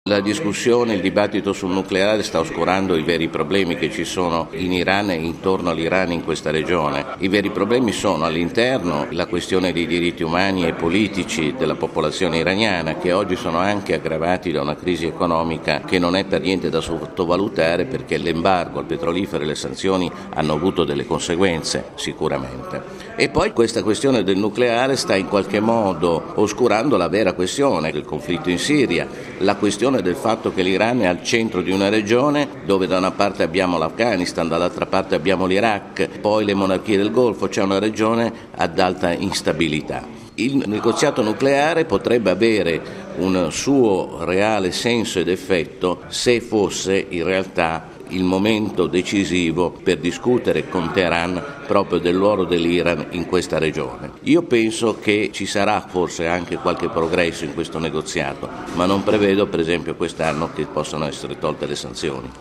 La discussione, il dibattito sul nucleare sta oscurando i veri problemi che ci sono in Iran e intorno all'Iran in questa regione. I veri problemi sono all'interno la questione dei diritti umani e politici della popolazione iraniana, che oggi sono anche aggravati da una crisi economica che non è per niente da sottovalutare, perché l'embargo al petrolifero e le sanzioni hanno avuto delle conseguenze sicuramente. E poi questa questione del nucleare sta in qualche modo oscurando la vera questione del conflitto in Siria, la questione del fatto che l'Iran è al centro di una regione dove da una parte abbiamo l'Afghanistan, dall'altra parte abbiamo l'Iraq, poi le monarchie del Golfo, c'è una regione ad alta instabilità. Il negoziato nucleare potrebbe avere un suo reale senso ed effetto se fosse in realtà il momento decisivo per discutere con Teheran proprio del ruolo dell'Iran in questa regione. Io penso che ci sarà forse anche qualche progresso in questo negoziato, ma non prevedo per esempio quest'anno che possano essere tolte le sanzioni.